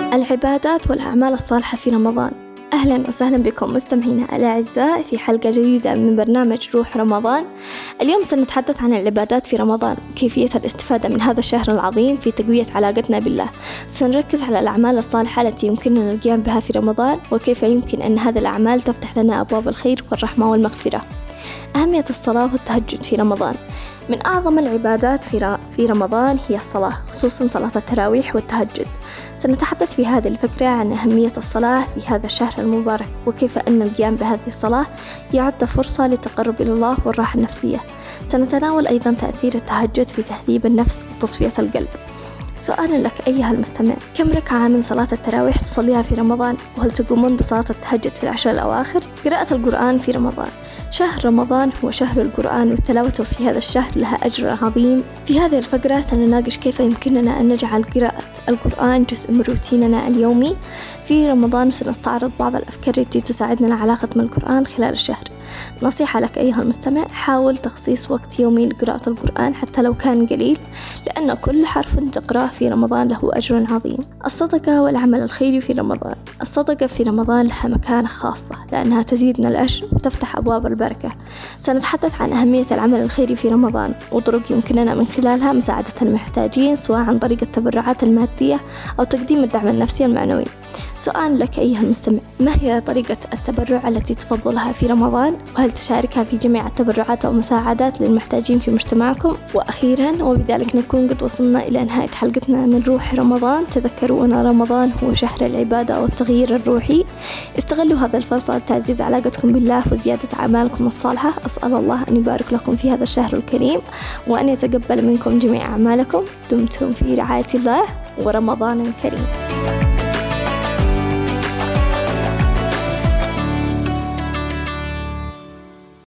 العبادات والأعمال الصالحة في رمضان. أهلا وسهلا بكم مستمعينا الأعزاء في حلقة جديدة من برنامج روح رمضان. اليوم سنتحدث عن العبادات في رمضان وكيفية الاستفادة من هذا الشهر العظيم في تقوية علاقتنا بالله. سنركز على الأعمال الصالحة التي يمكننا القيام بها في رمضان وكيف يمكن أن هذه الأعمال تفتح لنا أبواب الخير والرحمة والمغفرة. أهمية الصلاة والتهجد في رمضان. من أعظم العبادات في رمضان هي الصلاة، خصوصا صلاة التراويح والتهجد. سنتحدث في هذه الفقرة عن أهمية الصلاة في هذا الشهر المبارك وكيف أن القيام بهذه الصلاة يعد فرصة للتقرب إلى الله والراحة النفسية. سنتناول أيضا تأثير التهجد في تهذيب النفس وتصفية القلب. سؤال لك أيها المستمع، كم ركعة من صلاة التراويح تصليها في رمضان؟ وهل تقومون بصلاة التهجد في العشر الأواخر؟ قراءة القرآن في رمضان. شهر رمضان هو شهر القرآن، والتلاوة في هذا الشهر لها أجر عظيم. في هذه الفقرة سنناقش كيف يمكننا أن نجعل قراءة القرآن جزء من روتيننا اليومي في رمضان، وسنستعرض بعض الأفكار التي تساعدنا على ختم القرآن خلال الشهر. نصيحة لك أيها المستمع، حاول تخصيص وقت يومي لقراءة القرآن حتى لو كان قليل، لأن كل حرف تقرأه في رمضان له أجر عظيم. الصدقة والعمل الخيري في رمضان. الصدقة في رمضان لها مكانة خاصة لأنها تزيد من الأجر وتفتح أبواب البركة. سنتحدث عن أهمية العمل الخيري في رمضان وطرق يمكننا من خلالها مساعدة المحتاجين، سواء عن طريق التبرعات المادية أو تقديم الدعم النفسي المعنوي. سؤال لك أيها المستمع، ما هي طريقة التبرع التي تفضلها في رمضان؟ وهل تشاركها في جميع التبرعات أو مساعدات للمحتاجين في مجتمعكم؟ وأخيرا وبذلك نكون قد وصلنا إلى نهاية حلقتنا من روح رمضان. تذكروا أن رمضان هو شهر العبادة والتغيير الروحي. استغلوا هذا الفرصة لتعزيز علاقتكم بالله وزيادة أعمالكم الصالحة. أسأل الله أن يبارك لكم في هذا الشهر الكريم وأن يتقبل منكم جميع أعمالكم. دمتم في رعاية الله ورمضان كريم.